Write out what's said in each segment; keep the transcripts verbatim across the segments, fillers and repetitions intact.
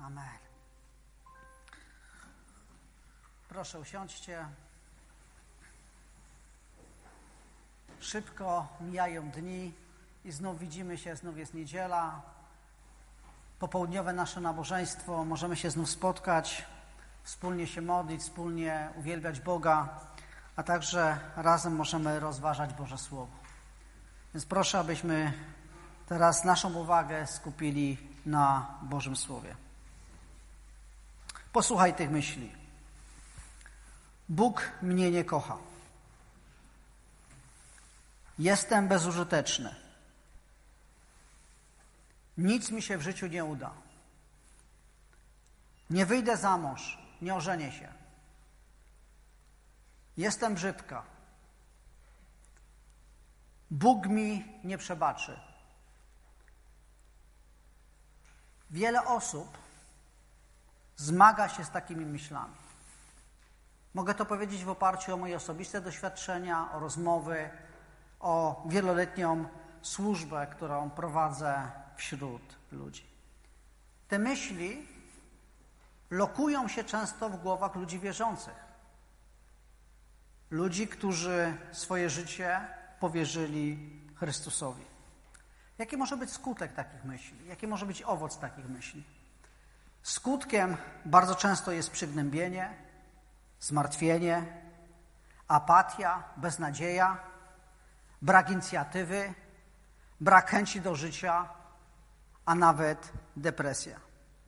Amen. Proszę, usiądźcie. Szybko mijają dni i znów widzimy się, znów jest niedziela. Popołudniowe nasze nabożeństwo, możemy się znów spotkać, wspólnie się modlić, wspólnie uwielbiać Boga, a także razem możemy rozważać Boże Słowo. Więc proszę, abyśmy teraz naszą uwagę skupili na Bożym Słowie. Posłuchaj tych myśli. Bóg mnie nie kocha. Jestem bezużyteczny. Nic mi się w życiu nie uda. Nie wyjdę za mąż, nie ożenię się. Jestem brzydka. Bóg mi nie przebaczy. Wiele osób zmaga się z takimi myślami. Mogę to powiedzieć w oparciu o moje osobiste doświadczenia, o rozmowy, o wieloletnią służbę, którą prowadzę wśród ludzi. Te myśli lokują się często w głowach ludzi wierzących. Ludzi, którzy swoje życie powierzyli Chrystusowi. Jaki może być skutek takich myśli? Jaki może być owoc takich myśli? Skutkiem bardzo często jest przygnębienie, zmartwienie, apatia, beznadzieja, brak inicjatywy, brak chęci do życia, a nawet depresja.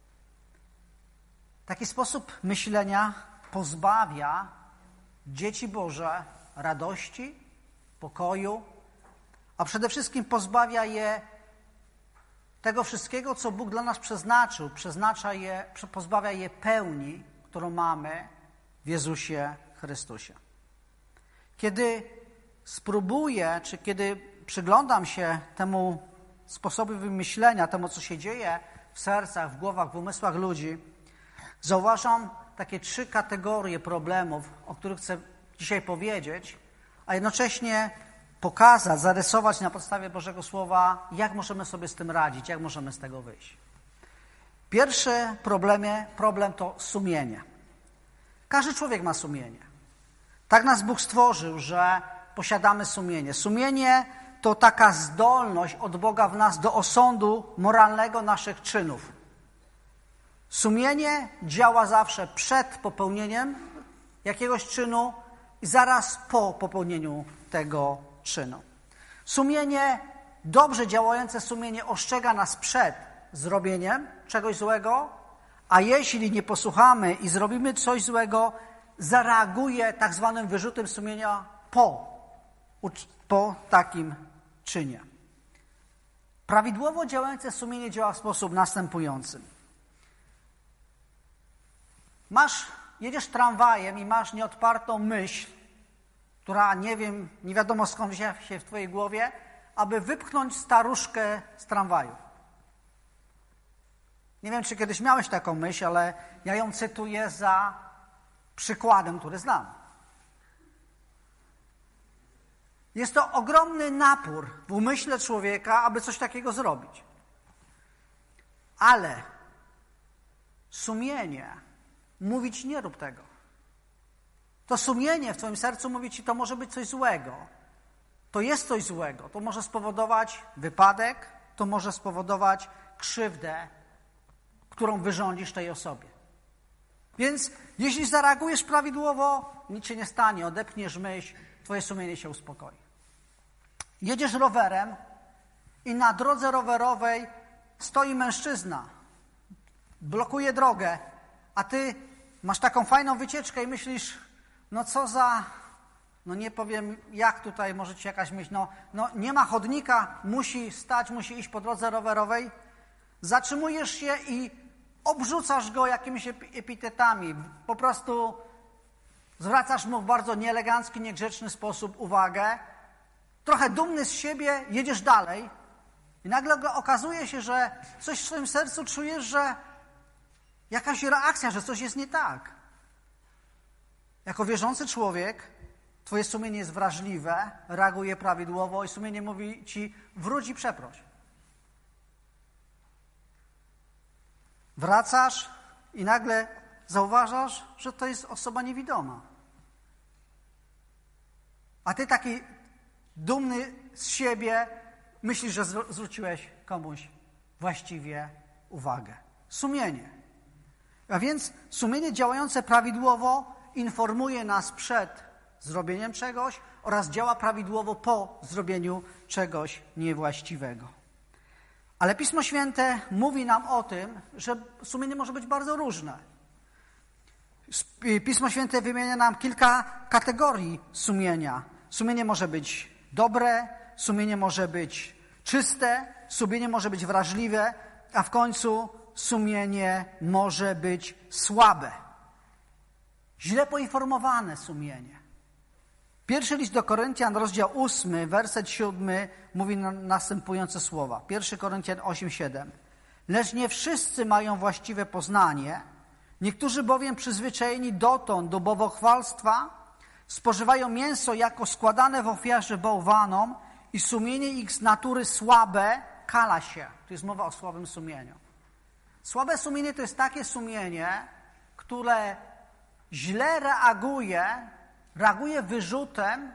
Taki sposób myślenia pozbawia dzieci Boże radości, pokoju, a przede wszystkim pozbawia je tego wszystkiego, co Bóg dla nas przeznaczył, przeznacza je, pozbawia je pełni, którą mamy w Jezusie Chrystusie. Kiedy spróbuję, czy kiedy przyglądam się temu sposobowi myślenia, temu, co się dzieje w sercach, w głowach, w umysłach ludzi, zauważam takie trzy kategorie problemów, o których chcę dzisiaj powiedzieć, a jednocześnie pokazać, zarysować na podstawie Bożego Słowa, jak możemy sobie z tym radzić, jak możemy z tego wyjść. Pierwszy problemie, problem to sumienie. Każdy człowiek ma sumienie. Tak nas Bóg stworzył, że posiadamy sumienie. Sumienie to taka zdolność od Boga w nas do osądu moralnego naszych czynów. Sumienie działa zawsze przed popełnieniem jakiegoś czynu i zaraz po popełnieniu tego czynu. Sumienie, dobrze działające sumienie ostrzega nas przed zrobieniem czegoś złego, a jeśli nie posłuchamy i zrobimy coś złego, zareaguje tak zwanym wyrzutem sumienia po, po takim czynie. Prawidłowo działające sumienie działa w sposób następujący. Masz, jedziesz tramwajem i masz nieodpartą myśl, która nie wiem, nie wiadomo skąd wzięła się w twojej głowie, aby wypchnąć staruszkę z tramwaju. Nie wiem, czy kiedyś miałeś taką myśl, ale ja ją cytuję za przykładem, który znam. Jest to ogromny napór w umyśle człowieka, aby coś takiego zrobić. Ale sumienie mówi ci, nie rób tego. To sumienie w twoim sercu mówi ci, to może być coś złego. To jest coś złego. To może spowodować wypadek, to może spowodować krzywdę, którą wyrządzisz tej osobie. Więc jeśli zareagujesz prawidłowo, nic się nie stanie, odepniesz myśl, twoje sumienie się uspokoi. Jedziesz rowerem i na drodze rowerowej stoi mężczyzna, blokuje drogę, a ty masz taką fajną wycieczkę i myślisz, no co za, no nie powiem jak tutaj może ci jakaś myśl, no, no nie ma chodnika, musi stać, musi iść po drodze rowerowej, zatrzymujesz się i obrzucasz go jakimiś epitetami, po prostu zwracasz mu w bardzo nieelegancki, niegrzeczny sposób uwagę, trochę dumny z siebie, jedziesz dalej i nagle okazuje się, że coś w swoim sercu czujesz, że jakaś reakcja, że coś jest nie tak. Jako wierzący człowiek twoje sumienie jest wrażliwe, reaguje prawidłowo i sumienie mówi ci wróć i przeproś. Wracasz i nagle zauważasz, że to jest osoba niewidoma. A ty taki dumny z siebie myślisz, że zwróciłeś komuś właściwie uwagę. Sumienie. A więc sumienie działające prawidłowo informuje nas przed zrobieniem czegoś oraz działa prawidłowo po zrobieniu czegoś niewłaściwego. Ale Pismo Święte mówi nam o tym, że sumienie może być bardzo różne. Pismo Święte wymienia nam kilka kategorii sumienia. Sumienie może być dobre, sumienie może być czyste, sumienie może być wrażliwe, a w końcu sumienie może być słabe. Źle poinformowane sumienie. Pierwszy list do Koryntian, rozdział ósmy, werset siódmy, mówi następujące słowa. Pierwszy Koryntian osiem, siedem. Lecz nie wszyscy mają właściwe poznanie, niektórzy bowiem przyzwyczajeni dotąd do bałwochwalstwa spożywają mięso jako składane w ofierze bałwanom i sumienie ich z natury słabe kala się. Tu jest mowa o słabym sumieniu. Słabe sumienie to jest takie sumienie, które źle reaguje, reaguje wyrzutem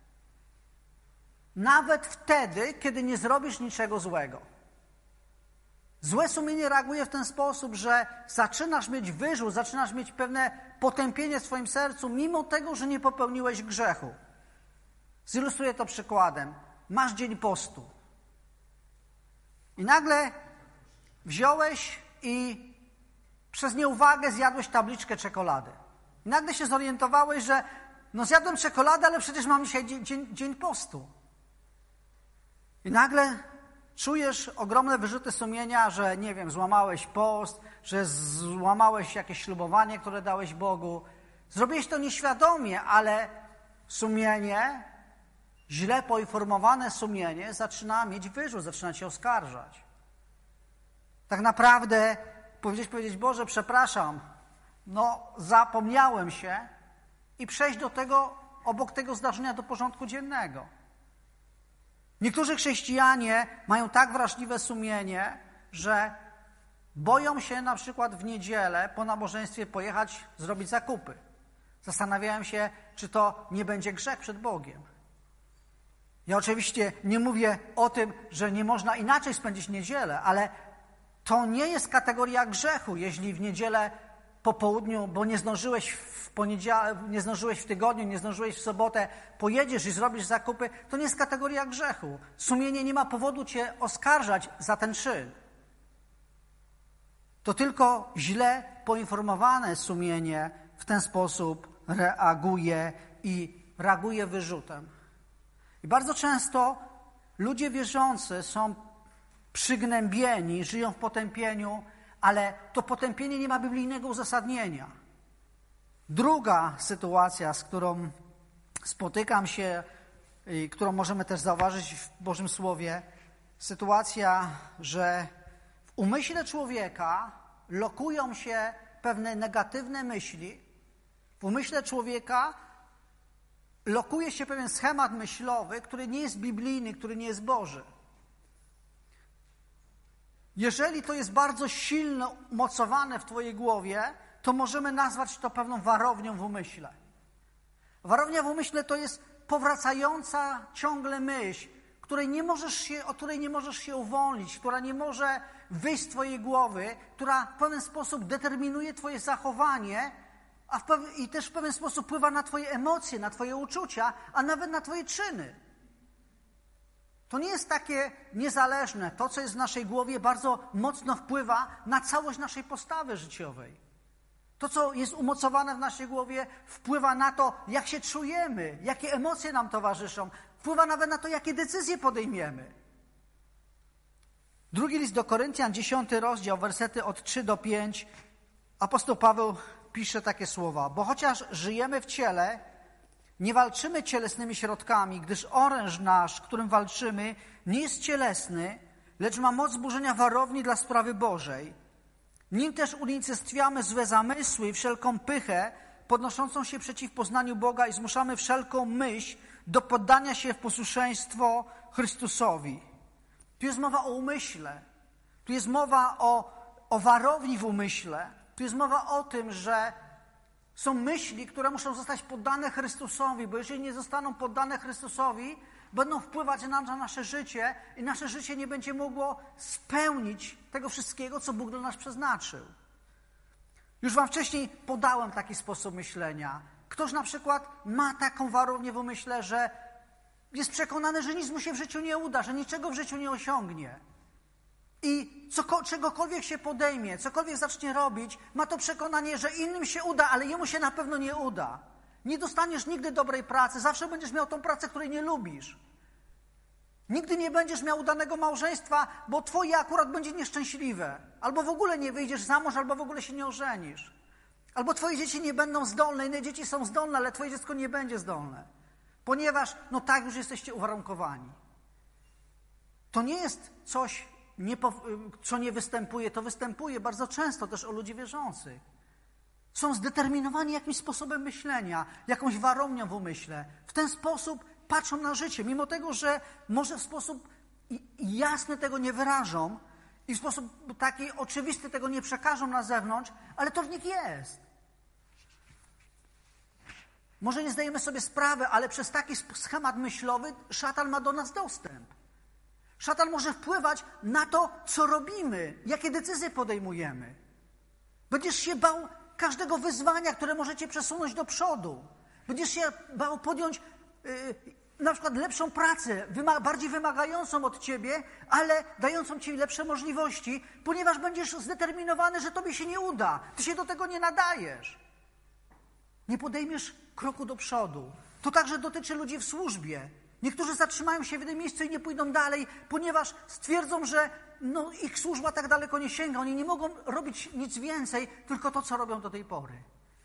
nawet wtedy, kiedy nie zrobisz niczego złego. Złe sumienie reaguje w ten sposób, że zaczynasz mieć wyrzut, zaczynasz mieć pewne potępienie w swoim sercu, mimo tego, że nie popełniłeś grzechu. Zilustruję to przykładem. Masz dzień postu. I nagle wziąłeś i przez nieuwagę zjadłeś tabliczkę czekolady. I nagle się zorientowałeś, że no zjadłem czekoladę, ale przecież mam dzisiaj dzień, dzień, dzień postu. I nagle czujesz ogromne wyrzuty sumienia, że nie wiem, złamałeś post, że złamałeś jakieś ślubowanie, które dałeś Bogu. Zrobiłeś to nieświadomie, ale sumienie, źle poinformowane sumienie zaczyna mieć wyrzut, zaczyna cię oskarżać. Tak naprawdę powiedzieć, powiedzieć, Boże, przepraszam, no zapomniałem się i przejść do tego, obok tego zdarzenia do porządku dziennego. Niektórzy chrześcijanie mają tak wrażliwe sumienie, że boją się na przykład w niedzielę po nabożeństwie pojechać, zrobić zakupy. Zastanawiają się, czy to nie będzie grzech przed Bogiem. Ja oczywiście nie mówię o tym, że nie można inaczej spędzić niedzielę, ale to nie jest kategoria grzechu, jeśli w niedzielę po południu, bo nie zdążyłeś w poniedziałek, nie zdążyłeś w tygodniu, nie zdążyłeś w sobotę, pojedziesz i zrobisz zakupy, to nie jest kategoria grzechu. Sumienie nie ma powodu cię oskarżać za ten czyn. To tylko źle poinformowane sumienie w ten sposób reaguje i reaguje wyrzutem. I bardzo często ludzie wierzący są przygnębieni, żyją w potępieniu, ale to potępienie nie ma biblijnego uzasadnienia. Druga sytuacja, z którą spotykam się i którą możemy też zauważyć w Bożym Słowie, sytuacja, że w umyśle człowieka lokują się pewne negatywne myśli. W umyśle człowieka lokuje się pewien schemat myślowy, który nie jest biblijny, który nie jest Boży. Jeżeli to jest bardzo silno umocowane w twojej głowie, to możemy nazwać to pewną warownią w umyśle. Warownia w umyśle to jest powracająca ciągle myśl, której nie możesz się, od której nie możesz się uwolnić, która nie może wyjść z twojej głowy, która w pewien sposób determinuje twoje zachowanie, a w pew- i też w pewien sposób wpływa na twoje emocje, na twoje uczucia, a nawet na twoje czyny. To nie jest takie niezależne. To, co jest w naszej głowie, bardzo mocno wpływa na całość naszej postawy życiowej. To, co jest umocowane w naszej głowie, wpływa na to, jak się czujemy, jakie emocje nam towarzyszą. Wpływa nawet na to, jakie decyzje podejmiemy. Drugi list do Koryntian, dziesiąty rozdział, wersety od trzy do pięć. Apostoł Paweł pisze takie słowa. Bo chociaż żyjemy w ciele, nie walczymy cielesnymi środkami, gdyż oręż nasz, którym walczymy, nie jest cielesny, lecz ma moc burzenia warowni dla sprawy Bożej. Nim też unicestwiamy złe zamysły i wszelką pychę podnoszącą się przeciw poznaniu Boga i zmuszamy wszelką myśl do poddania się w posłuszeństwo Chrystusowi. Tu jest mowa o umyśle. Tu jest mowa o, o warowni w umyśle, tu jest mowa o tym, że są myśli, które muszą zostać poddane Chrystusowi, bo jeżeli nie zostaną poddane Chrystusowi, będą wpływać na nasze życie i nasze życie nie będzie mogło spełnić tego wszystkiego, co Bóg dla nas przeznaczył. Już wam wcześniej podałem taki sposób myślenia. Ktoś na przykład ma taką warownię w umyśle, że jest przekonany, że nic mu się w życiu nie uda, że niczego w życiu nie osiągnie. I co, czegokolwiek się podejmie, cokolwiek zacznie robić, ma to przekonanie, że innym się uda, ale jemu się na pewno nie uda. Nie dostaniesz nigdy dobrej pracy, zawsze będziesz miał tą pracę, której nie lubisz. Nigdy nie będziesz miał udanego małżeństwa, bo twoje akurat będzie nieszczęśliwe. Albo w ogóle nie wyjdziesz za mąż, albo w ogóle się nie ożenisz. Albo twoje dzieci nie będą zdolne, inne dzieci są zdolne, ale twoje dziecko nie będzie zdolne. Ponieważ, no tak, już jesteście uwarunkowani. To nie jest coś, nie, co nie występuje, to występuje bardzo często też o ludzi wierzących. Są zdeterminowani jakimś sposobem myślenia, jakąś warownią w umyśle. W ten sposób patrzą na życie, mimo tego, że może w sposób jasny tego nie wyrażą i w sposób taki oczywisty tego nie przekażą na zewnątrz, ale to w nich jest. Może nie zdajemy sobie sprawy, ale przez taki schemat myślowy szatan ma do nas dostęp. Szatan może wpływać na to, co robimy, jakie decyzje podejmujemy. Będziesz się bał każdego wyzwania, które możecie przesunąć do przodu. Będziesz się bał podjąć yy, na przykład lepszą pracę, wyma- bardziej wymagającą od ciebie, ale dającą ci lepsze możliwości, ponieważ będziesz zdeterminowany, że tobie się nie uda. Ty się do tego nie nadajesz. Nie podejmiesz kroku do przodu. To także dotyczy ludzi w służbie. Niektórzy zatrzymają się w jednym miejscu i nie pójdą dalej, ponieważ stwierdzą, że no, ich służba tak daleko nie sięga. Oni nie mogą robić nic więcej, tylko to, co robią do tej pory.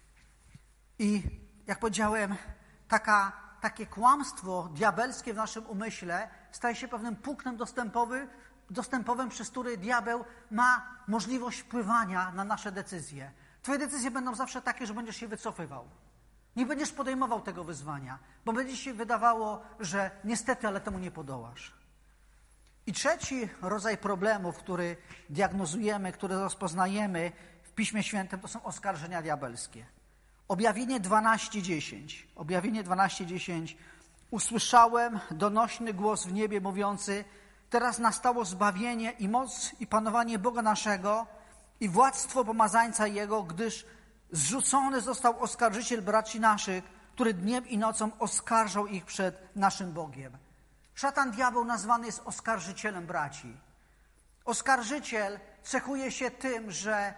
I jak powiedziałem, taka, takie kłamstwo diabelskie w naszym umyśle staje się pewnym puknem dostępowy, dostępowym, przez który diabeł ma możliwość wpływania na nasze decyzje. Twoje decyzje będą zawsze takie, że będziesz się wycofywał. Nie będziesz podejmował tego wyzwania, bo będzie ci się wydawało, że niestety, ale temu nie podołasz. I trzeci rodzaj problemów, który diagnozujemy, który rozpoznajemy w Piśmie Świętym, to są oskarżenia diabelskie. Objawienie dwanaście dziesięć. Objawienie dwanaście dziesięć. Usłyszałem donośny głos w niebie mówiący: teraz nastało zbawienie i moc i panowanie Boga naszego i władztwo pomazańca Jego, gdyż zrzucony został oskarżyciel braci naszych, który dniem i nocą oskarżał ich przed naszym Bogiem. Szatan, diabeł nazwany jest oskarżycielem braci. Oskarżyciel cechuje się tym, że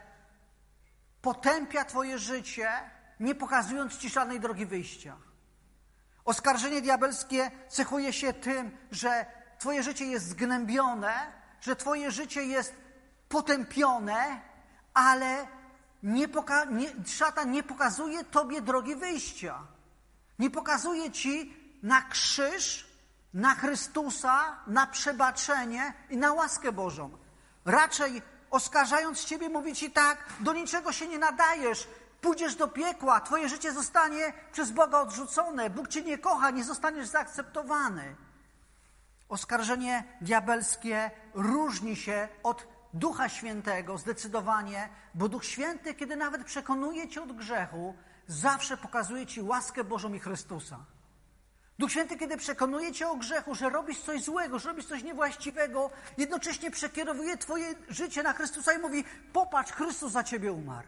potępia twoje życie, nie pokazując ci żadnej drogi wyjścia. Oskarżenie diabelskie cechuje się tym, że twoje życie jest zgnębione, że twoje życie jest potępione, ale nie poka- nie, szatan nie pokazuje tobie drogi wyjścia. Nie pokazuje ci na krzyż, na Chrystusa, na przebaczenie i na łaskę Bożą. Raczej oskarżając ciebie mówi ci tak: do niczego się nie nadajesz, pójdziesz do piekła, twoje życie zostanie przez Boga odrzucone, Bóg cię nie kocha, nie zostaniesz zaakceptowany. Oskarżenie diabelskie różni się od Ducha Świętego zdecydowanie, bo Duch Święty, kiedy nawet przekonuje cię od grzechu, zawsze pokazuje ci łaskę Bożą i Chrystusa. Duch Święty, kiedy przekonuje cię o grzechu, że robisz coś złego, że robisz coś niewłaściwego, jednocześnie przekierowuje twoje życie na Chrystusa i mówi: popatrz, Chrystus za ciebie umarł.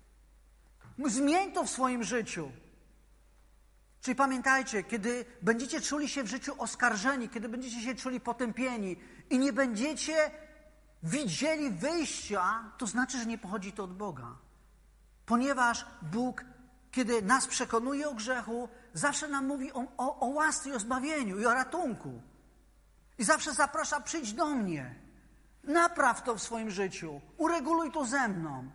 Zmień to w swoim życiu. Czyli pamiętajcie, kiedy będziecie czuli się w życiu oskarżeni, kiedy będziecie się czuli potępieni i nie będziecie widzieli wyjścia, to znaczy, że nie pochodzi to od Boga. Ponieważ Bóg, kiedy nas przekonuje o grzechu, zawsze nam mówi o, o, o łasce i o zbawieniu i o ratunku. I zawsze zaprasza: przyjdź do mnie, napraw to w swoim życiu, ureguluj to ze mną.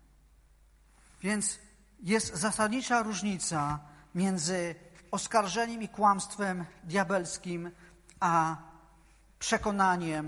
Więc jest zasadnicza różnica między oskarżeniem i kłamstwem diabelskim, a przekonaniem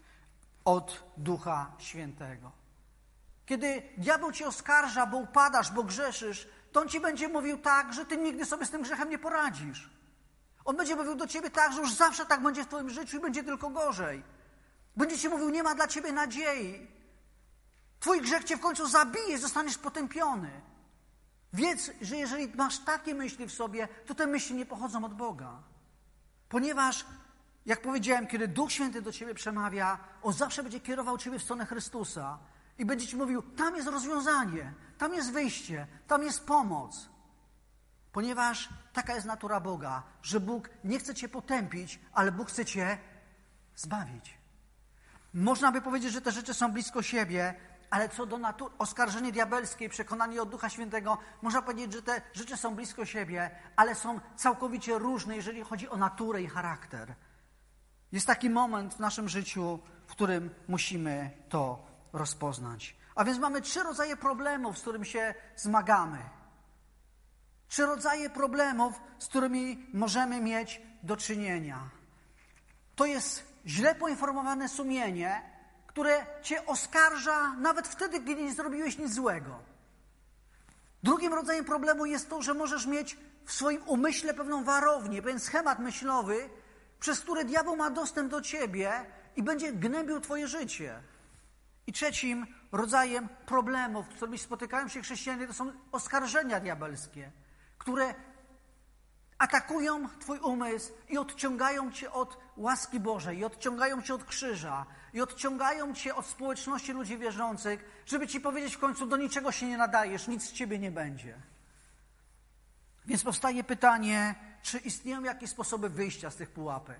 od Ducha Świętego. Kiedy diabeł cię oskarża, bo upadasz, bo grzeszysz, to on ci będzie mówił tak, że ty nigdy sobie z tym grzechem nie poradzisz. On będzie mówił do ciebie tak, że już zawsze tak będzie w twoim życiu i będzie tylko gorzej. Będzie ci mówił: nie ma dla ciebie nadziei. Twój grzech cię w końcu zabije, zostaniesz potępiony. Wiedz, że jeżeli masz takie myśli w sobie, to te myśli nie pochodzą od Boga. Ponieważ, jak powiedziałem, kiedy Duch Święty do ciebie przemawia, On zawsze będzie kierował ciebie w stronę Chrystusa i będzie ci mówił, tam jest rozwiązanie, tam jest wyjście, tam jest pomoc. Ponieważ taka jest natura Boga, że Bóg nie chce cię potępić, ale Bóg chce cię zbawić. Można by powiedzieć, że te rzeczy są blisko siebie, ale co do natury, oskarżenie diabelskie i przekonanie od Ducha Świętego, można powiedzieć, że te rzeczy są blisko siebie, ale są całkowicie różne, jeżeli chodzi o naturę i charakter. Jest taki moment w naszym życiu, w którym musimy to rozpoznać. A więc mamy trzy rodzaje problemów, z którymi się zmagamy. Trzy rodzaje problemów, z którymi możemy mieć do czynienia. To jest źle poinformowane sumienie, które cię oskarża nawet wtedy, kiedy nie zrobiłeś nic złego. Drugim rodzajem problemu jest to, że możesz mieć w swoim umyśle pewną warownię, pewien schemat myślowy, przez który diabeł ma dostęp do ciebie i będzie gnębił twoje życie. I trzecim rodzajem problemów, z którymi spotykają się chrześcijanie, to są oskarżenia diabelskie, które atakują twój umysł i odciągają cię od łaski Bożej, i odciągają cię od krzyża, i odciągają cię od społeczności ludzi wierzących, żeby ci powiedzieć w końcu, do niczego się nie nadajesz, nic z ciebie nie będzie. Więc powstaje pytanie, czy istnieją jakieś sposoby wyjścia z tych pułapek?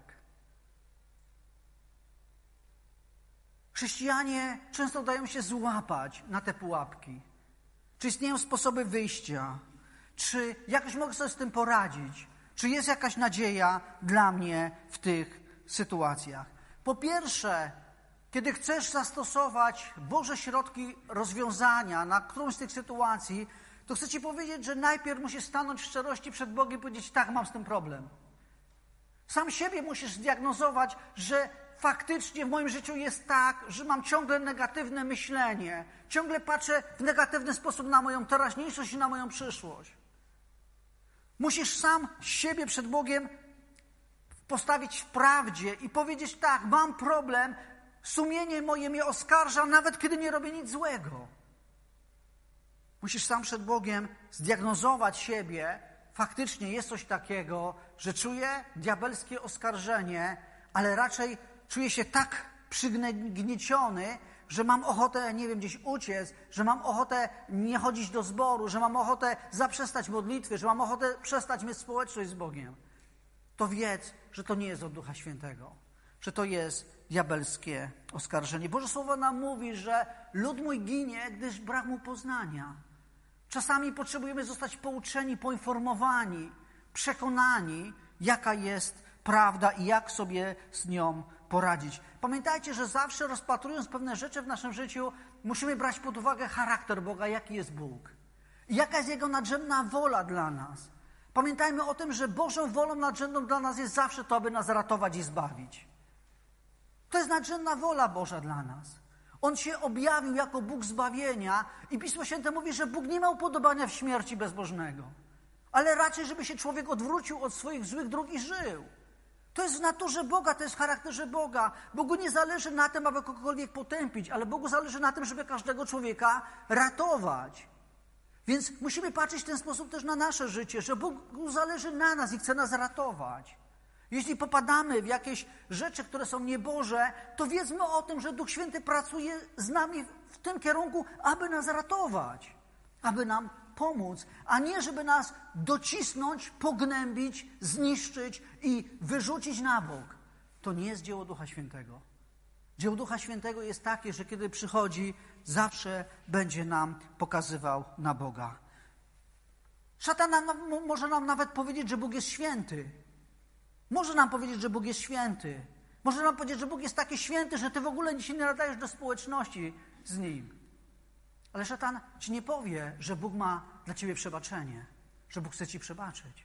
Chrześcijanie często dają się złapać na te pułapki. Czy istnieją sposoby wyjścia? Czy jakoś mogę sobie z tym poradzić? Czy jest jakaś nadzieja dla mnie w tych sytuacjach? Po pierwsze, kiedy chcesz zastosować Boże środki rozwiązania na którąś z tych sytuacji, to chcę ci powiedzieć, że najpierw musisz stanąć w szczerości przed Bogiem i powiedzieć, tak, mam z tym problem. Sam siebie musisz zdiagnozować, że faktycznie w moim życiu jest tak, że mam ciągle negatywne myślenie. Ciągle patrzę w negatywny sposób na moją teraźniejszość i na moją przyszłość. Musisz sam siebie przed Bogiem postawić w prawdzie i powiedzieć, tak, mam problem, sumienie moje mnie oskarża, nawet kiedy nie robię nic złego. Musisz sam przed Bogiem zdiagnozować siebie. Faktycznie jest coś takiego, że czuję diabelskie oskarżenie, ale raczej czuję się tak przygnieciony, że mam ochotę, nie wiem, gdzieś uciec, że mam ochotę nie chodzić do zboru, że mam ochotę zaprzestać modlitwy, że mam ochotę przestać mieć społeczność z Bogiem. To wiedz, że to nie jest od Ducha Świętego, że to jest diabelskie oskarżenie. Boże Słowo nam mówi, że lud mój ginie, gdyż brak mu poznania. Czasami potrzebujemy zostać pouczeni, poinformowani, przekonani, jaka jest prawda i jak sobie z nią poradzić. Pamiętajcie, że zawsze rozpatrując pewne rzeczy w naszym życiu, musimy brać pod uwagę charakter Boga, jaki jest Bóg. I jaka jest Jego nadrzędna wola dla nas. Pamiętajmy o tym, że Bożą wolą nadrzędną dla nas jest zawsze to, aby nas ratować i zbawić. To jest nadrzędna wola Boża dla nas. On się objawił jako Bóg zbawienia i Pismo Święte mówi, że Bóg nie ma upodobania w śmierci bezbożnego, ale raczej, żeby się człowiek odwrócił od swoich złych dróg i żył. To jest w naturze Boga, to jest w charakterze Boga. Bogu nie zależy na tym, aby kogokolwiek potępić, ale Bogu zależy na tym, żeby każdego człowieka ratować. Więc musimy patrzeć w ten sposób też na nasze życie, że Bogu zależy na nas i chce nas ratować. Jeśli popadamy w jakieś rzeczy, które są nieboże, to wiedzmy o tym, że Duch Święty pracuje z nami w tym kierunku, aby nas ratować, aby nam pomóc, a nie żeby nas docisnąć, pognębić, zniszczyć i wyrzucić na bok. To nie jest dzieło Ducha Świętego. Dzieło Ducha Świętego jest takie, że kiedy przychodzi, zawsze będzie nam pokazywał na Boga. Szatan nam, może nam nawet powiedzieć, że Bóg jest święty. Może nam powiedzieć, że Bóg jest święty. Może nam powiedzieć, że Bóg jest taki święty, że ty w ogóle się nie nadajesz do społeczności z Nim. Ale szatan ci nie powie, że Bóg ma dla ciebie przebaczenie, że Bóg chce ci przebaczyć.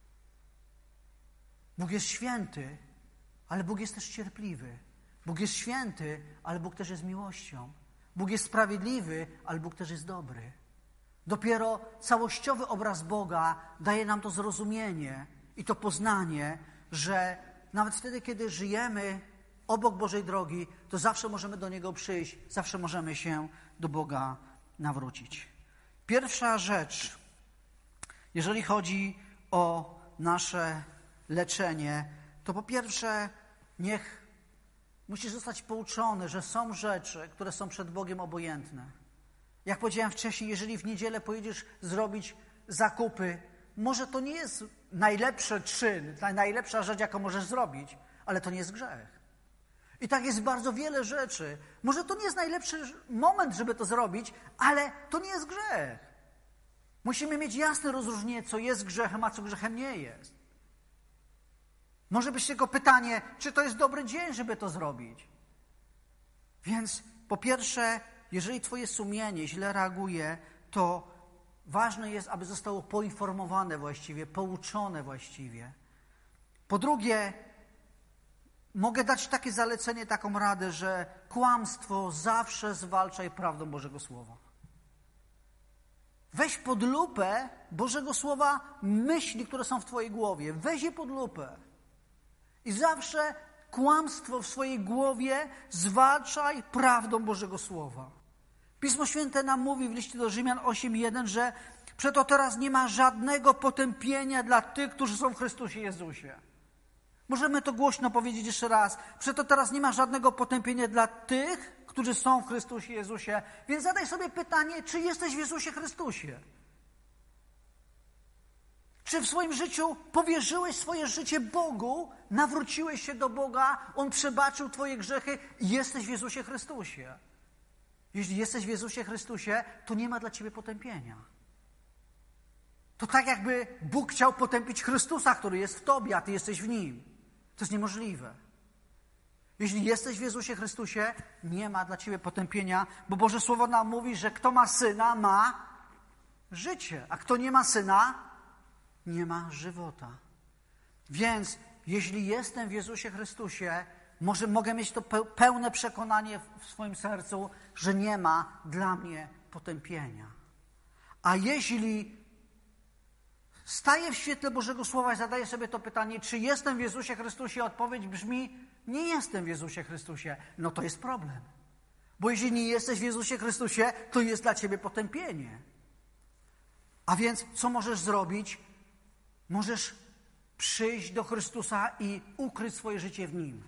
Bóg jest święty, ale Bóg jest też cierpliwy. Bóg jest święty, ale Bóg też jest miłością. Bóg jest sprawiedliwy, ale Bóg też jest dobry. Dopiero całościowy obraz Boga daje nam to zrozumienie i to poznanie, że nawet wtedy, kiedy żyjemy obok Bożej drogi, to zawsze możemy do Niego przyjść, zawsze możemy się do Boga nawrócić. Pierwsza rzecz, jeżeli chodzi o nasze leczenie, to po pierwsze niech musisz zostać pouczony, że są rzeczy, które są przed Bogiem obojętne. Jak powiedziałem wcześniej, jeżeli w niedzielę pojedziesz zrobić zakupy, może to nie jest najlepszy czyn, najlepsza rzecz, jaką możesz zrobić, ale to nie jest grzech. I tak jest bardzo wiele rzeczy. Może to nie jest najlepszy moment, żeby to zrobić, ale to nie jest grzech. Musimy mieć jasne rozróżnienie, co jest grzechem, a co grzechem nie jest. Może być tylko pytanie, czy to jest dobry dzień, żeby to zrobić. Więc po pierwsze, jeżeli twoje sumienie źle reaguje, to ważne jest, aby zostało poinformowane właściwie, pouczone właściwie. Po drugie, mogę dać takie zalecenie, taką radę, że kłamstwo zawsze zwalczaj prawdą Bożego Słowa. Weź pod lupę Bożego Słowa myśli, które są w twojej głowie. Weź je pod lupę. I zawsze kłamstwo w swojej głowie zwalczaj prawdą Bożego Słowa. Pismo Święte nam mówi w liście do Rzymian osiem jeden, że przeto teraz nie ma żadnego potępienia dla tych, którzy są w Chrystusie Jezusie. Możemy to głośno powiedzieć jeszcze raz. Przeto teraz nie ma żadnego potępienia dla tych, którzy są w Chrystusie Jezusie. Więc zadaj sobie pytanie, czy jesteś w Jezusie Chrystusie? Czy w swoim życiu powierzyłeś swoje życie Bogu, nawróciłeś się do Boga, On przebaczył twoje grzechy i jesteś w Jezusie Chrystusie? Jeśli jesteś w Jezusie Chrystusie, to nie ma dla ciebie potępienia. To tak jakby Bóg chciał potępić Chrystusa, który jest w tobie, a ty jesteś w Nim. To jest niemożliwe. Jeśli jesteś w Jezusie Chrystusie, nie ma dla ciebie potępienia, bo Boże Słowo nam mówi, że kto ma Syna, ma życie, a kto nie ma Syna, nie ma żywota. Więc jeśli jestem w Jezusie Chrystusie, może mogę mieć to pełne przekonanie w swoim sercu, że nie ma dla mnie potępienia. A jeśli staję w świetle Bożego Słowa i zadaję sobie to pytanie, czy jestem w Jezusie Chrystusie, odpowiedź brzmi, nie jestem w Jezusie Chrystusie. No to jest problem. Bo jeśli nie jesteś w Jezusie Chrystusie, to jest dla ciebie potępienie. A więc co możesz zrobić? Możesz przyjść do Chrystusa i ukryć swoje życie w Nim.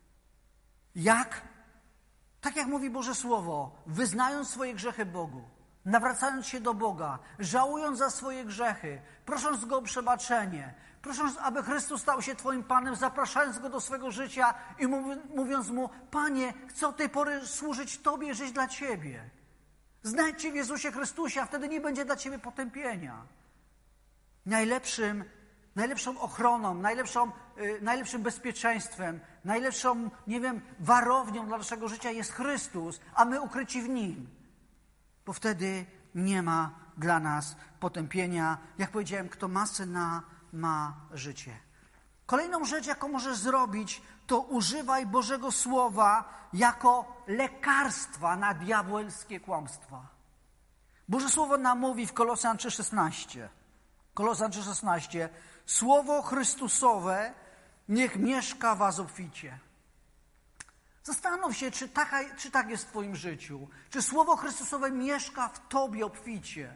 Jak? Tak jak mówi Boże Słowo, wyznając swoje grzechy Bogu, nawracając się do Boga, żałując za swoje grzechy, prosząc Go o przebaczenie, prosząc, aby Chrystus stał się twoim Panem, zapraszając Go do swego życia i mówiąc Mu, Panie, chcę od tej pory służyć Tobie, żyć dla Ciebie. Znajdź Cię w Jezusie Chrystusie, a wtedy nie będzie dla Ciebie potępienia. Najlepszym, najlepszą ochroną, najlepszą, yy, najlepszym bezpieczeństwem, najlepszą, nie wiem, warownią dla naszego życia jest Chrystus, a my ukryci w Nim. Bo wtedy nie ma dla nas potępienia. Jak powiedziałem, kto ma Syna, ma życie. Kolejną rzecz, jaką możesz zrobić, to używaj Bożego Słowa jako lekarstwa na diabelskie kłamstwa. Boże Słowo nam mówi w Kolosan trzy szesnaście. Kolosan trzy szesnaście. Słowo Chrystusowe niech mieszka w was obficie. Zastanów się, czy, taka, czy tak jest w twoim życiu. Czy Słowo Chrystusowe mieszka w tobie obficie.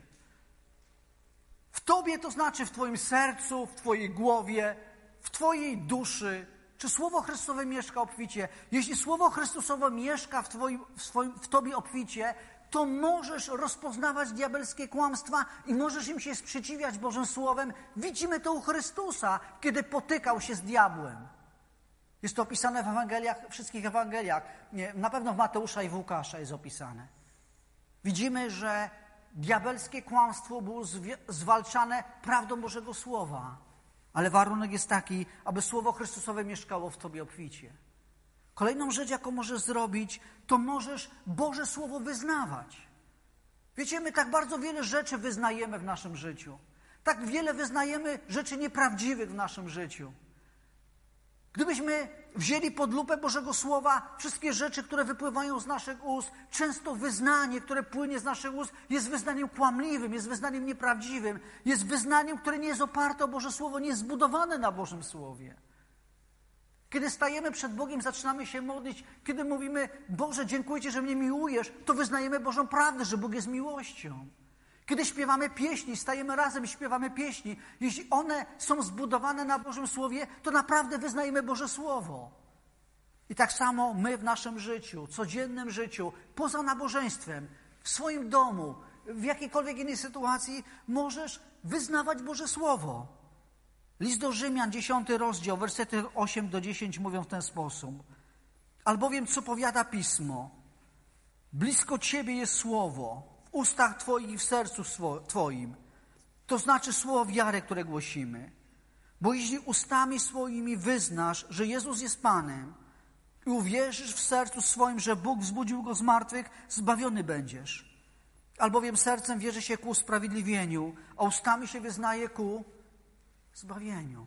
W tobie to znaczy w twoim sercu, w twojej głowie, w twojej duszy. Czy Słowo Chrystusowe mieszka obficie? Jeśli Słowo Chrystusowe mieszka w, twoim, w, swoim, w tobie obficie, to możesz rozpoznawać diabelskie kłamstwa i możesz im się sprzeciwiać Bożym Słowem. Widzimy to u Chrystusa, kiedy potykał się z diabłem. Jest to opisane w Ewangeliach, wszystkich Ewangeliach. Nie, na pewno w Mateusza i w Łukasza jest opisane. Widzimy, że diabelskie kłamstwo było zwalczane prawdą Bożego Słowa. Ale warunek jest taki, aby Słowo Chrystusowe mieszkało w tobie obficie. Kolejną rzecz, jaką możesz zrobić, to możesz Boże Słowo wyznawać. Wiecie, my tak bardzo wiele rzeczy wyznajemy w naszym życiu. Tak wiele wyznajemy rzeczy nieprawdziwych w naszym życiu. Gdybyśmy wzięli pod lupę Bożego Słowa wszystkie rzeczy, które wypływają z naszych ust, często wyznanie, które płynie z naszych ust, jest wyznaniem kłamliwym, jest wyznaniem nieprawdziwym, jest wyznaniem, które nie jest oparte o Boże Słowo, nie jest zbudowane na Bożym Słowie. Kiedy stajemy przed Bogiem, zaczynamy się modlić, kiedy mówimy, Boże, dziękuję Ci, że mnie miłujesz, to wyznajemy Bożą prawdę, że Bóg jest miłością. Kiedy śpiewamy pieśni, stajemy razem i śpiewamy pieśni, jeśli one są zbudowane na Bożym Słowie, to naprawdę wyznajemy Boże Słowo. I tak samo my w naszym życiu, codziennym życiu, poza nabożeństwem, w swoim domu, w jakiejkolwiek innej sytuacji, możesz wyznawać Boże Słowo. List do Rzymian, dziesiąty rozdział, wersety osiem do dziesięciu mówią w ten sposób. Albowiem co powiada Pismo? Blisko Ciebie jest Słowo, w ustach Twoich i w sercu Twoim. To znaczy słowo wiary, które głosimy. Bo jeśli ustami swoimi wyznasz, że Jezus jest Panem i uwierzysz w sercu swoim, że Bóg wzbudził Go z martwych, zbawiony będziesz. Albowiem sercem wierzy się ku usprawiedliwieniu, a ustami się wyznaje ku zbawieniu.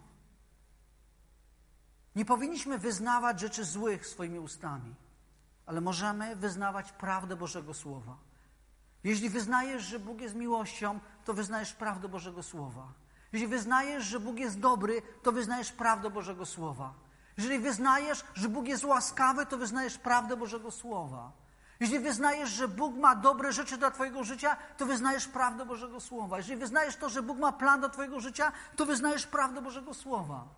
Nie powinniśmy wyznawać rzeczy złych swoimi ustami, ale możemy wyznawać prawdę Bożego Słowa. Jeśli wyznajesz, że Bóg jest miłością, to wyznajesz prawdę Bożego Słowa. Jeśli wyznajesz, że Bóg jest dobry, to wyznajesz prawdę Bożego Słowa. Jeżeli wyznajesz, że Bóg jest łaskawy, to wyznajesz prawdę Bożego Słowa. Jeśli wyznajesz, że Bóg ma dobre rzeczy dla Twojego życia, to wyznajesz prawdę Bożego Słowa. Jeżeli wyznajesz to, że Bóg ma plan dla Twojego życia, to wyznajesz prawdę Bożego Słowa.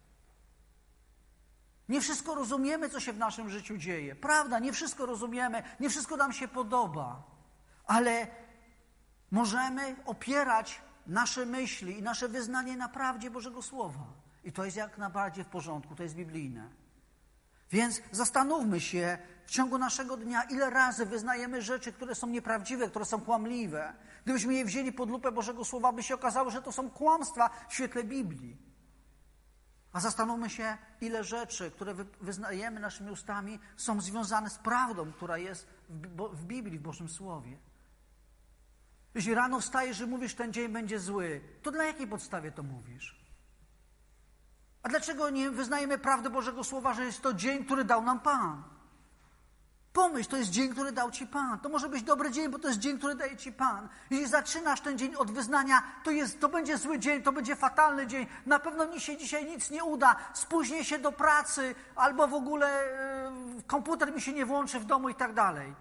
Nie wszystko rozumiemy, co się w naszym życiu dzieje. Prawda, nie wszystko rozumiemy, nie wszystko nam się podoba. Ale możemy opierać nasze myśli i nasze wyznanie na prawdzie Bożego Słowa. I to jest jak najbardziej w porządku, to jest biblijne. Więc zastanówmy się w ciągu naszego dnia, ile razy wyznajemy rzeczy, które są nieprawdziwe, które są kłamliwe. Gdybyśmy je wzięli pod lupę Bożego Słowa, by się okazało, że to są kłamstwa w świetle Biblii. A zastanówmy się, ile rzeczy, które wyznajemy naszymi ustami, są związane z prawdą, która jest w Biblii, w Bożym Słowie. Jeśli rano wstajesz i mówisz, ten dzień będzie zły, to na jakiej podstawie to mówisz? A dlaczego nie wyznajemy prawdy Bożego Słowa, że jest to dzień, który dał nam Pan? Pomyśl, to jest dzień, który dał Ci Pan. To może być dobry dzień, bo to jest dzień, który daje Ci Pan. Jeśli zaczynasz ten dzień od wyznania, to, jest, to będzie zły dzień, to będzie fatalny dzień. Na pewno mi się dzisiaj nic nie uda. Spóźnię się do pracy, albo w ogóle yy, komputer mi się nie włączy w domu i tak dalej.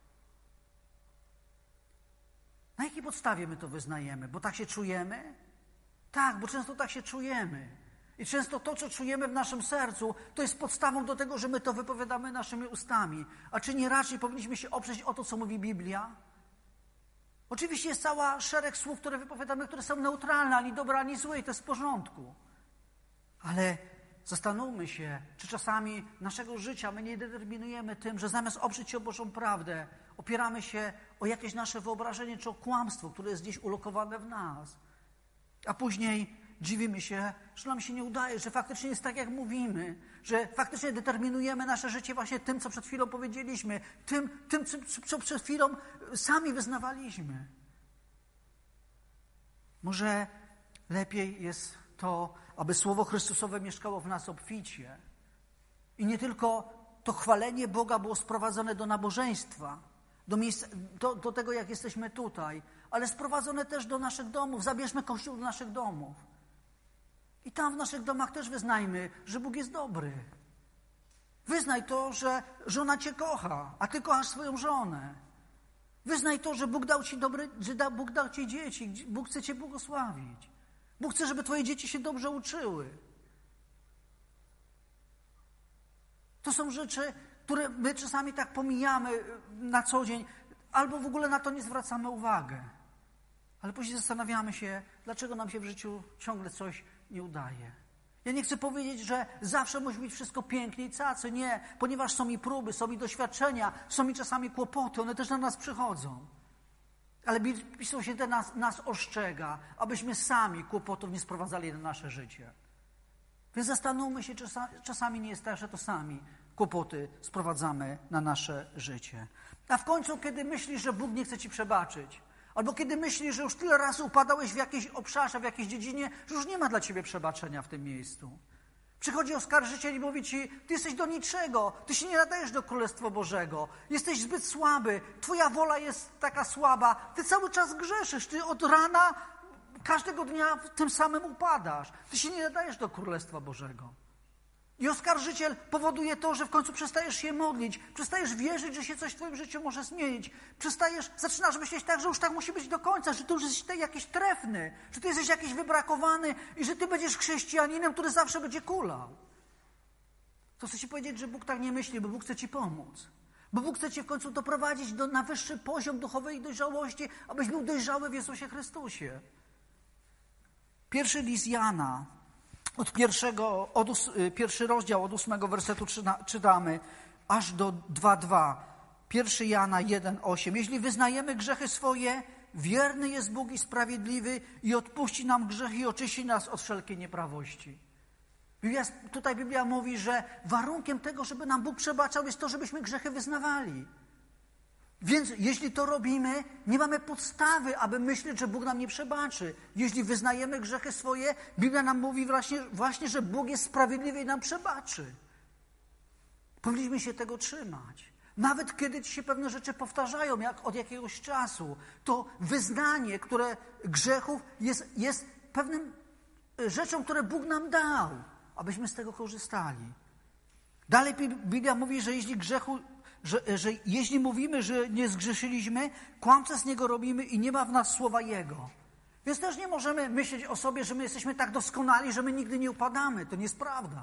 Na jakiej podstawie my to wyznajemy? Bo tak się czujemy? Tak, bo często tak się czujemy. I często to, co czujemy w naszym sercu, to jest podstawą do tego, że my to wypowiadamy naszymi ustami. A czy nie raczej powinniśmy się oprzeć o to, co mówi Biblia? Oczywiście jest cała szereg słów, które wypowiadamy, które są neutralne, ani dobre, ani złe i to jest w porządku. Ale zastanówmy się, czy czasami naszego życia my nie determinujemy tym, że zamiast oprzeć się o Bożą prawdę, opieramy się o jakieś nasze wyobrażenie czy o kłamstwo, które jest gdzieś ulokowane w nas. A później dziwimy się, że nam się nie udaje, że faktycznie jest tak, jak mówimy, że faktycznie determinujemy nasze życie właśnie tym, co przed chwilą powiedzieliśmy, tym, tym co przed chwilą sami wyznawaliśmy. Może lepiej jest to, aby Słowo Chrystusowe mieszkało w nas obficie. I nie tylko to chwalenie Boga było sprowadzone do nabożeństwa, do, miejsca, do, do tego, jak jesteśmy tutaj, ale sprowadzone też do naszych domów. Zabierzmy Kościół do naszych domów. I tam w naszych domach też wyznajmy, że Bóg jest dobry. Wyznaj to, że żona Cię kocha, a Ty kochasz swoją żonę. Wyznaj to, że Bóg dał Ci dobry, że da, Bóg dał Ci dzieci, Bóg chce Cię błogosławić. Bóg chce, żeby Twoje dzieci się dobrze uczyły. To są rzeczy, które my czasami tak pomijamy na co dzień, albo w ogóle na to nie zwracamy uwagi. Ale później zastanawiamy się, dlaczego nam się w życiu ciągle coś nie udaje. Ja nie chcę powiedzieć, że zawsze musi być wszystko pięknie i cacy. Nie, ponieważ są i próby, są i doświadczenia, są i czasami kłopoty, one też na nas przychodzą. Ale Pismo Święte nas, nas ostrzega, abyśmy sami kłopotów nie sprowadzali na nasze życie. Więc zastanówmy się, czy czasami nie jest tak, że to sami kłopoty sprowadzamy na nasze życie. A w końcu, kiedy myślisz, że Bóg nie chce Ci przebaczyć, albo kiedy myślisz, że już tyle razy upadałeś w jakiejś obszarze, w jakiejś dziedzinie, że już nie ma dla Ciebie przebaczenia w tym miejscu. Przychodzi oskarżyciel i mówi Ci, Ty jesteś do niczego, Ty się nie nadajesz do Królestwa Bożego, jesteś zbyt słaby, Twoja wola jest taka słaba, Ty cały czas grzeszysz, Ty od rana, każdego dnia tym samym upadasz, Ty się nie nadajesz do Królestwa Bożego. I oskarżyciel powoduje to, że w końcu przestajesz się modlić, przestajesz wierzyć, że się coś w twoim życiu może zmienić, przestajesz, zaczynasz myśleć tak, że już tak musi być do końca, że ty już jesteś jakiś trefny, że ty jesteś jakiś wybrakowany i że ty będziesz chrześcijaninem, który zawsze będzie kulał. To chcę ci powiedzieć, że Bóg tak nie myśli, bo Bóg chce ci pomóc. Bo Bóg chce cię w końcu doprowadzić do, na wyższy poziom duchowej dojrzałości, abyś był dojrzały w Jezusie Chrystusie. Pierwszy list Jana, od pierwszego, od ós, pierwszy rozdział od ósmego wersetu czytamy, aż do dwa dwa. Pierwszy Jana jeden osiem. Jeśli wyznajemy grzechy swoje, wierny jest Bóg i sprawiedliwy i odpuści nam grzechy i oczyści nas od wszelkiej nieprawości. Biblia, tutaj Biblia mówi, że warunkiem tego, żeby nam Bóg przebaczał, jest to, żebyśmy grzechy wyznawali. Więc jeśli to robimy, nie mamy podstawy, aby myśleć, że Bóg nam nie przebaczy. Jeśli wyznajemy grzechy swoje, Biblia nam mówi właśnie, właśnie, że Bóg jest sprawiedliwy i nam przebaczy. Powinniśmy się tego trzymać. Nawet kiedy ci się pewne rzeczy powtarzają, jak od jakiegoś czasu, to wyznanie, które grzechów jest, jest pewnym rzeczą, które Bóg nam dał, abyśmy z tego korzystali. Dalej Biblia mówi, że jeśli grzechu, że, że jeśli mówimy, że nie zgrzeszyliśmy, kłamstwo z niego robimy i nie ma w nas słowa Jego. Więc też nie możemy myśleć o sobie, że my jesteśmy tak doskonali, że my nigdy nie upadamy. To nie jest prawda.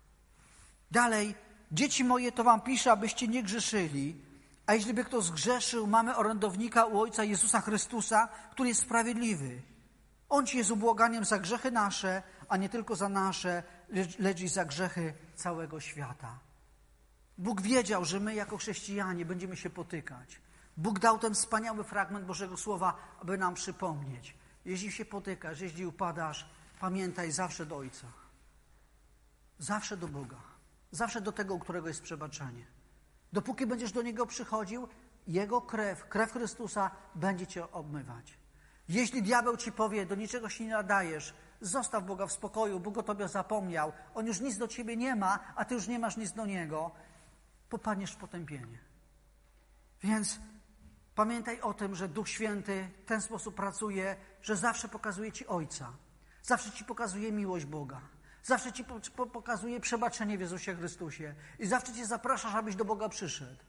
Dalej, dzieci moje, to wam piszę, abyście nie grzeszyli, a jeśli by kto zgrzeszył, mamy orędownika u Ojca Jezusa Chrystusa, który jest sprawiedliwy. On ci jest ubłaganiem za grzechy nasze, a nie tylko za nasze, lecz, lecz i za grzechy całego świata. Bóg wiedział, że my jako chrześcijanie będziemy się potykać. Bóg dał ten wspaniały fragment Bożego Słowa, aby nam przypomnieć. Jeśli się potykasz, jeśli upadasz, pamiętaj zawsze do Ojca. Zawsze do Boga. Zawsze do tego, u którego jest przebaczenie. Dopóki będziesz do Niego przychodził, Jego krew, krew Chrystusa będzie cię obmywać. Jeśli diabeł ci powie, do niczego się nie nadajesz, zostaw Boga w spokoju, Bóg o tobie zapomniał, On już nic do ciebie nie ma, a ty już nie masz nic do Niego, popadniesz w potępienie. Więc pamiętaj o tym, że Duch Święty w ten sposób pracuje, że zawsze pokazuje ci Ojca, zawsze ci pokazuje miłość Boga, zawsze ci pokazuje przebaczenie w Jezusie Chrystusie i zawsze cię zapraszasz, abyś do Boga przyszedł.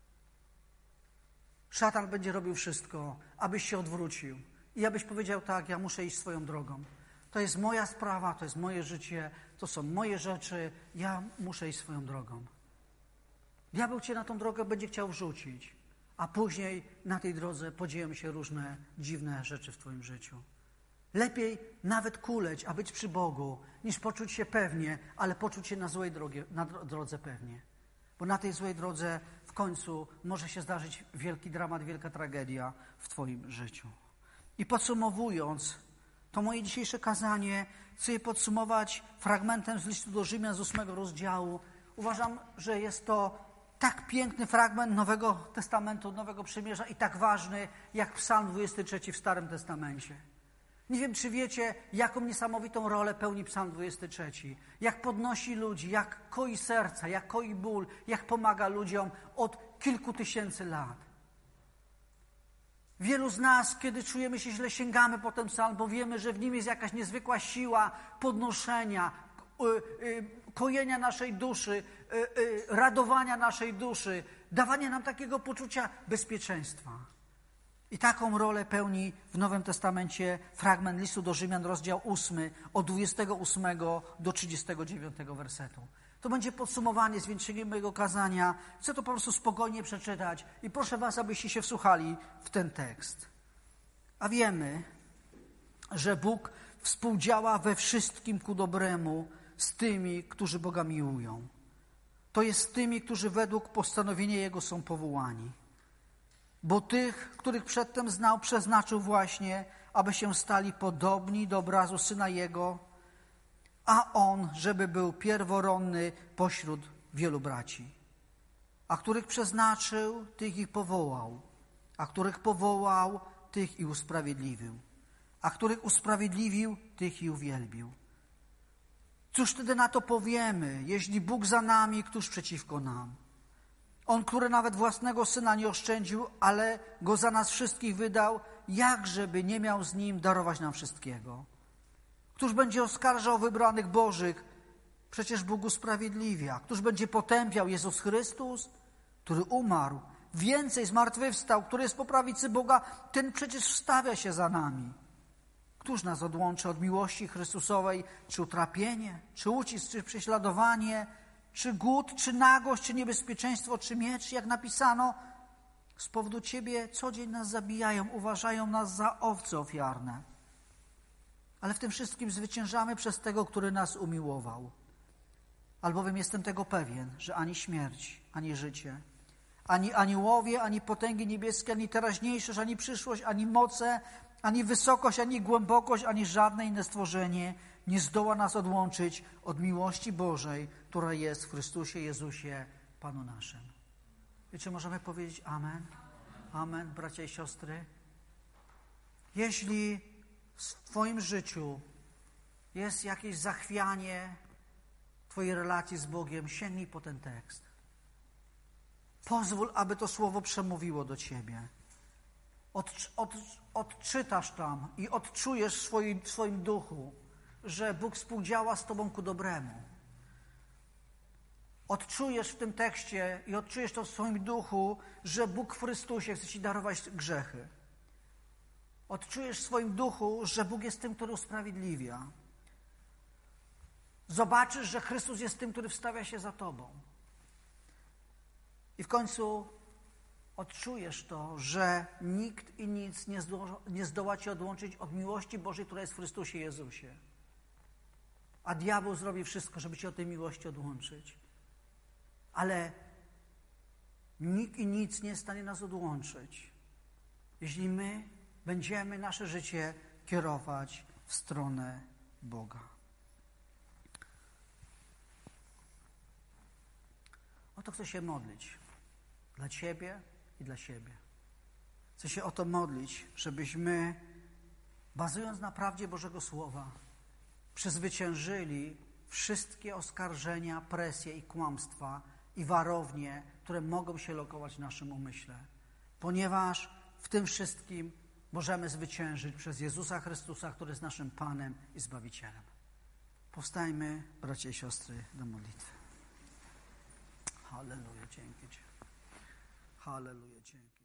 Szatan będzie robił wszystko, abyś się odwrócił i abyś powiedział tak, ja muszę iść swoją drogą. To jest moja sprawa, to jest moje życie, to są moje rzeczy, ja muszę iść swoją drogą. Diabeł cię na tą drogę będzie chciał wrzucić, a później na tej drodze podzieją się różne dziwne rzeczy w twoim życiu. Lepiej nawet kuleć, a być przy Bogu, niż poczuć się pewnie, ale poczuć się na złej drogie, na drodze pewnie. Bo na tej złej drodze w końcu może się zdarzyć wielki dramat, wielka tragedia w twoim życiu. I podsumowując, to moje dzisiejsze kazanie chcę je podsumować fragmentem z listu do Rzymian z ósmego rozdziału. Uważam, że jest to tak piękny fragment Nowego Testamentu, Nowego Przymierza i tak ważny, jak Psalm dwudziesty trzeci w Starym Testamencie. Nie wiem, czy wiecie, jaką niesamowitą rolę pełni Psalm dwudziesty trzeci. Jak podnosi ludzi, jak koi serca, jak koi ból, jak pomaga ludziom od kilku tysięcy lat. Wielu z nas, kiedy czujemy się źle, sięgamy po ten psalm, bo wiemy, że w nim jest jakaś niezwykła siła podnoszenia, kojenia naszej duszy, radowania naszej duszy, dawania nam takiego poczucia bezpieczeństwa. I taką rolę pełni w Nowym Testamencie fragment listu do Rzymian, rozdział ósmy, od dwudziestego ósmego do trzydziestego dziewiątego wersetu. To będzie podsumowanie, zwieńczenie mojego kazania. Chcę to po prostu spokojnie przeczytać i proszę was, abyście się wsłuchali w ten tekst. A wiemy, że Bóg współdziała we wszystkim ku dobremu z tymi, którzy Boga miłują. To jest z tymi, którzy według postanowienia Jego są powołani. Bo tych, których przedtem znał, przeznaczył właśnie, aby się stali podobni do obrazu Syna Jego, a On, żeby był pierworodny pośród wielu braci. A których przeznaczył, tych ich powołał, a których powołał, tych i usprawiedliwił, a których usprawiedliwił, tych i uwielbił. Cóż wtedy na to powiemy, jeśli Bóg za nami, któż przeciwko nam? On, który nawet własnego Syna nie oszczędził, ale Go za nas wszystkich wydał, jakżeby nie miał z Nim darować nam wszystkiego? Któż będzie oskarżał wybranych Bożych? przecież Bóg usprawiedliwia. Któż będzie potępiał? Jezus Chrystus, który umarł, więcej zmartwychwstał, który jest po prawicy Boga, ten przecież wstawia się za nami. Któż nas odłączy od miłości Chrystusowej? Czy utrapienie, czy ucisk, czy prześladowanie, czy głód, czy nagość, czy niebezpieczeństwo, czy miecz? Jak napisano, z powodu Ciebie co dzień nas zabijają, uważają nas za owce ofiarne. Ale w tym wszystkim zwyciężamy przez tego, który nas umiłował. Albowiem jestem tego pewien, że ani śmierć, ani życie, ani aniołowie, ani potęgi niebieskie, ani teraźniejszość, ani przyszłość, ani moce, ani wysokość, ani głębokość, ani żadne inne stworzenie nie zdoła nas odłączyć od miłości Bożej, która jest w Chrystusie Jezusie, Panu naszym. I czy możemy powiedzieć amen? Amen, bracia i siostry. Jeśli w Twoim życiu jest jakieś zachwianie Twojej relacji z Bogiem, sięgnij po ten tekst. Pozwól, aby to słowo przemówiło do Ciebie. Od, od, odczytasz tam i odczujesz w swoim, w swoim duchu, że Bóg współdziała z Tobą ku dobremu. Odczujesz w tym tekście i odczujesz to w swoim duchu, że Bóg w Chrystusie chce Ci darować grzechy. Odczujesz w swoim duchu, że Bóg jest tym, który usprawiedliwia. Zobaczysz, że Chrystus jest tym, który wstawia się za Tobą. I w końcu odczujesz to, że nikt i nic nie zdoła, nie zdoła Cię odłączyć od miłości Bożej, która jest w Chrystusie Jezusie. A diabeł zrobi wszystko, żeby Cię od tej miłości odłączyć. Ale nikt i nic nie jest w stanie nas odłączyć, jeśli my będziemy nasze życie kierować w stronę Boga. O to chcę się modlić. Dla Ciebie i dla siebie. Chcę się o to modlić, żebyśmy, bazując na prawdzie Bożego Słowa, przezwyciężyli wszystkie oskarżenia, presje i kłamstwa i warownie, które mogą się lokować w naszym umyśle. Ponieważ w tym wszystkim możemy zwyciężyć przez Jezusa Chrystusa, który jest naszym Panem i Zbawicielem. Powstajmy, bracia i siostry, do modlitwy. Halleluja, dzięki Ci. Halleluja, dzięki.